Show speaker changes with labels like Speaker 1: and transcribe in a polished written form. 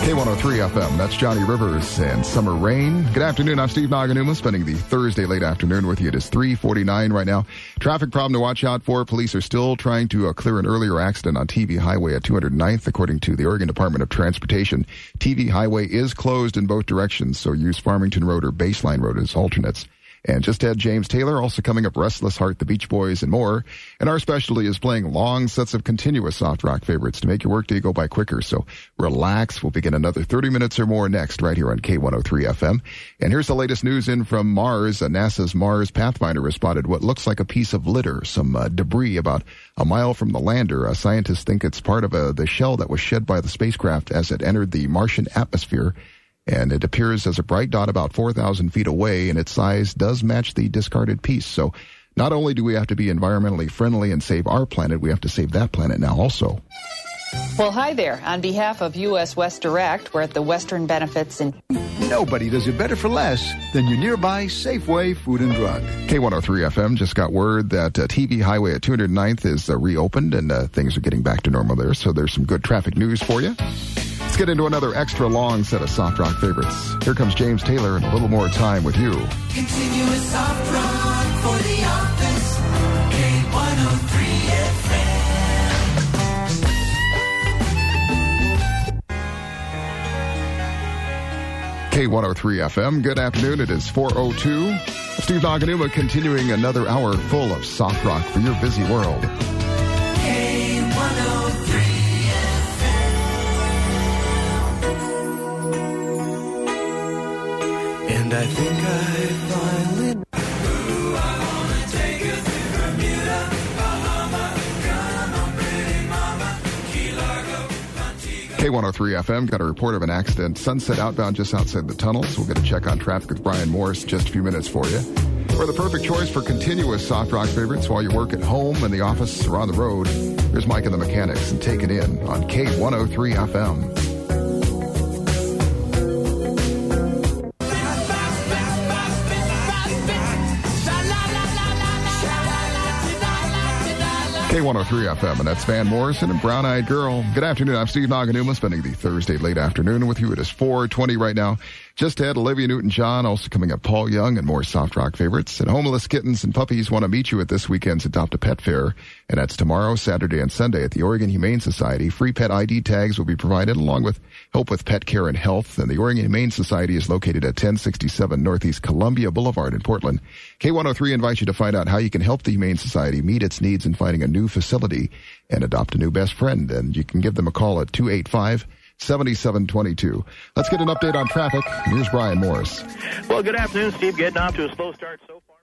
Speaker 1: K103 FM, that's Johnny Rivers and Summer Rain. Good afternoon, I'm Steve Naganuma, spending the Thursday late afternoon with you. It is 3:49 right now. Traffic problem to watch out for. Police are still trying to clear an earlier accident on TV Highway at 209th, according to the Oregon Department of Transportation. TV Highway is closed in both directions, so use Farmington Road or Baseline Road as alternates. And just ahead, James Taylor, also coming up, Restless Heart, the Beach Boys, and more. And our specialty is playing long sets of continuous soft rock favorites to make your workday go by quicker. So relax. We'll begin another 30 minutes or more next right here on K103 FM. And here's the latest news in from Mars. NASA's Mars Pathfinder has spotted what looks like a piece of litter, some debris about a mile from the lander. Scientists think it's part of the shell that was shed by the spacecraft as it entered the Martian atmosphere. And it appears as a bright dot about 4,000 feet away, and its size does match the discarded piece. So not only do we have to be environmentally friendly and save our planet, we have to save that planet now also.
Speaker 2: Well, hi there. On behalf of U.S. West Direct, we're at the Western Benefits and...
Speaker 3: Nobody does it better for less than your nearby Safeway Food and Drug.
Speaker 1: K103 FM just got word that TV Highway at 209th is reopened, and things are getting back to normal there. So there's some good traffic news for you. Let's get into another extra long set of soft rock favorites. Here comes James Taylor and a little more time with you.
Speaker 4: Continuous soft rock for the office. K103 FM.
Speaker 1: K103 FM. Good afternoon. It is 4:02. Steve Naganuma continuing another hour full of soft rock for your busy world.
Speaker 4: K103. And I think I finally know. Ooh, I wanna take you to Bermuda, Bahama, come on, pretty mama, Key Largo, Montego.
Speaker 1: K103 FM got a report of an accident. Sunset outbound just outside the tunnels. We'll get a check on traffic with Brian Morris in just a few minutes for you. We're the perfect choice for continuous soft rock favorites while you work at home, in the office, or on the road. Here's Mike and the Mechanics and Take It In on K103 FM. K103 FM, and that's Van Morrison and Brown Eyed Girl. Good afternoon. I'm Steve Naganuma, spending the Thursday late afternoon with you. It is 4:20 right now. Just ahead, Olivia Newton-John, also coming up, Paul Young, and more soft rock favorites. And Homeless Kittens and Puppies want to meet you at this weekend's Adopt a Pet Fair, and that's tomorrow, Saturday, and Sunday at the Oregon Humane Society. Free pet ID tags will be provided, along with help with pet care and health. And the Oregon Humane Society is located at 1067 Northeast Columbia Boulevard in Portland. K103 invites you to find out how you can help the Humane Society meet its needs in finding a new facility and adopt a new best friend. And you can give them a call at 285-7722. Let's get an update on traffic. Here's Brian Morris.
Speaker 5: Well, good afternoon, Steve. Getting off to a slow start so far.